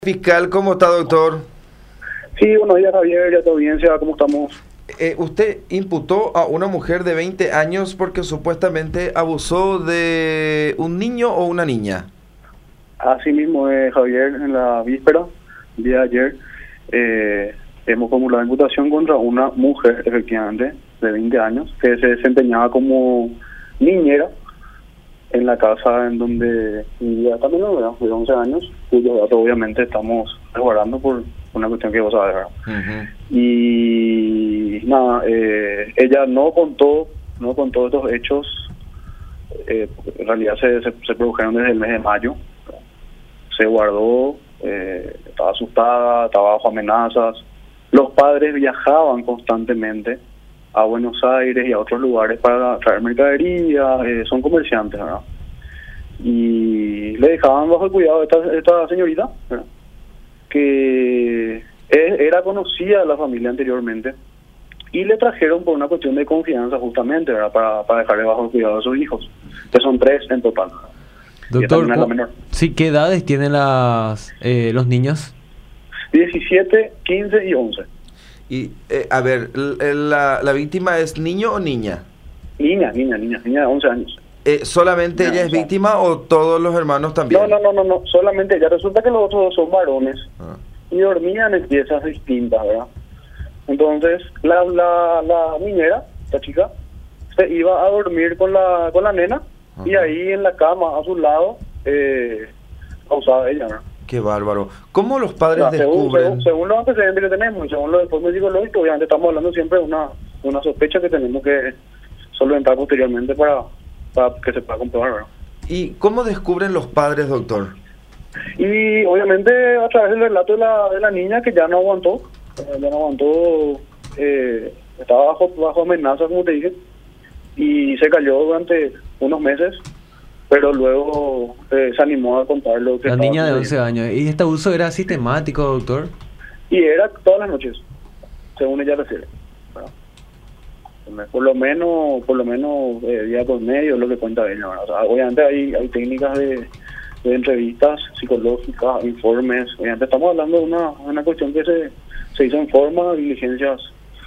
Fiscal, ¿cómo está, doctor? Sí, buenos días, Javier, y a tu audiencia, ¿cómo estamos? Usted imputó a una mujer de 20 años porque supuestamente abusó de un niño o una niña. Así mismo, Javier, en la víspera, el día de ayer, hemos formulado imputación contra una mujer, efectivamente, de 20 años, que se desempeñaba como niñera en la casa en donde vivía también, ¿verdad? De 11 años, cuyos datos obviamente estamos resguardando por una cuestión que vos sabés, ¿verdad? Y nada, ella no contó estos hechos, en realidad se produjeron desde el mes de mayo, se guardó, estaba asustada, estaba bajo amenazas. Los padres viajaban constantemente a Buenos Aires y a otros lugares para traer mercadería, son comerciantes, ¿verdad? Y le dejaban bajo el cuidado de esta señorita, ¿verdad? Que era conocida de la familia anteriormente, y le trajeron por una cuestión de confianza justamente, ¿verdad? Para dejarle bajo el cuidado de sus hijos, que son 3 en total. Doctor, sí, ¿qué edades tienen los niños? 17, 15 y 11. Y, a ver, ¿la víctima es niño o niña? Niña de 11 años. ¿Solamente ella es víctima o todos los hermanos también? No, solamente ella. Resulta que los otros dos son varones y dormían en piezas distintas, ¿verdad? Entonces, la niñera, esta chica, se iba a dormir con la nena y ahí en la cama, a su lado, pausaba ella, ¿verdad? Qué bárbaro. ¿Cómo los padres descubren? Según los antecedentes que tenemos y según los informes psicológicos, obviamente estamos hablando siempre de una sospecha que tenemos que solventar posteriormente para que se pueda comprobar, ¿verdad? ¿Y cómo descubren los padres, doctor? Y obviamente a través del relato de la niña, que ya no aguantó, estaba bajo amenaza, como te dije, y se cayó durante unos meses, pero luego se animó a contar lo que la niña de 11 años. ¿Y este abuso era sistemático, doctor? Y era todas las noches, según ella refiere, ¿verdad? Por lo menos día por medio es lo que cuenta ella, ¿verdad? O sea, obviamente hay técnicas de entrevistas psicológicas, informes. Obviamente estamos hablando de una cuestión que se hizo en forma, diligencias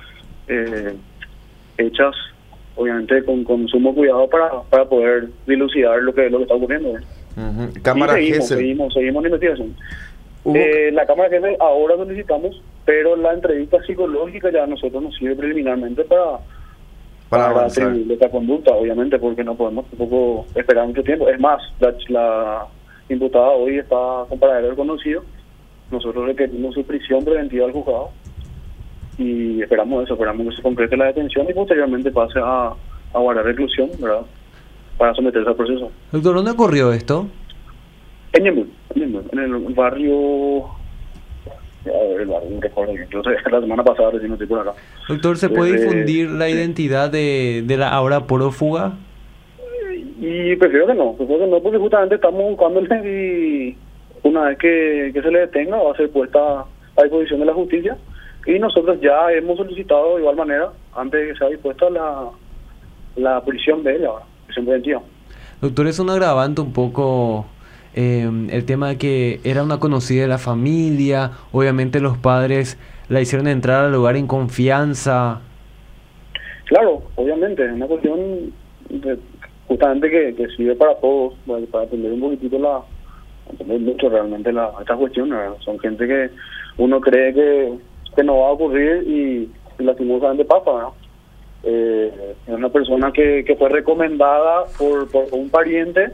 hechas obviamente con sumo cuidado para poder dilucidar lo que está ocurriendo, ¿verdad? Cámara seguimos en investigación. La cámara GESEL ahora solicitamos, pero la entrevista psicológica ya a nosotros nos sirve preliminarmente para atribuir esta conducta, obviamente, porque no podemos tampoco esperar mucho tiempo. Es más, la imputada hoy está con paradero conocido. Nosotros requerimos su prisión preventiva al juzgado y esperamos que se concrete la detención y posteriormente pase a guardar reclusión, ¿verdad? Para someterse al proceso. Doctor, ¿dónde ocurrió esto? En Ñemby, en el barrio... el barrio, recuerdo, entonces la semana pasada recién estoy por acá. Doctor, ¿se puede difundir la identidad de la ahora prófuga? Y prefiero que no, porque justamente estamos buscándole y una vez que se le detenga va a ser puesta a disposición de la justicia. Y nosotros ya hemos solicitado de igual manera, antes de que sea dispuesta la prisión de ella, prisión preventiva. Doctor, es un agravante un poco el tema de que era una conocida de la familia, obviamente los padres la hicieron entrar al lugar en confianza. Claro, obviamente, es una cuestión justamente que sirve para todos, para entender un poquitito entender mucho realmente esta cuestión, ¿verdad? Son gente que uno cree que no va a ocurrir y lastimosamente pasa, ¿verdad? Es una persona que fue recomendada por un pariente,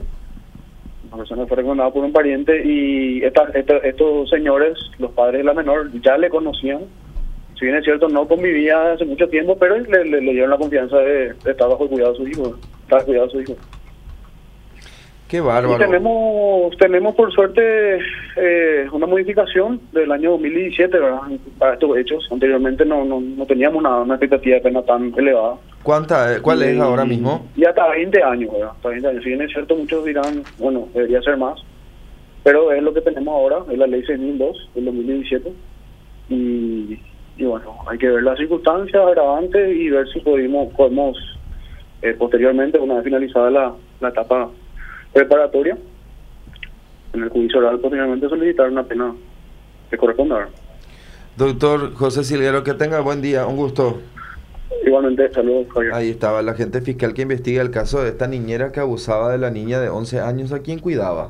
y estos señores, los padres de la menor, ya le conocían. Si bien es cierto, no convivía hace mucho tiempo, pero le dieron la confianza de estar bajo el cuidado de su hijo, Qué bárbaro. Y tenemos por suerte una modificación del año 2017, ¿verdad? Para estos hechos. Anteriormente no teníamos una expectativa de pena tan elevada. ¿Cuál es ahora mismo? Y hasta 20 años, ¿verdad? Hasta 20 años. Si bien es cierto, muchos dirán, bueno, debería ser más. Pero es lo que tenemos ahora, es la ley 6002 del 2017. Y bueno, hay que ver las circunstancias agravantes y ver si podemos posteriormente, una vez finalizada la etapa preparatoria, en el juicio oral posteriormente solicitar una pena que corresponda, ¿verdad? Doctor José Silguero, que tenga buen día, un gusto. Igualmente, saludos, Javier. Ahí estaba el agente fiscal que investiga el caso de esta niñera que abusaba de la niña de 11 años a quien cuidaba.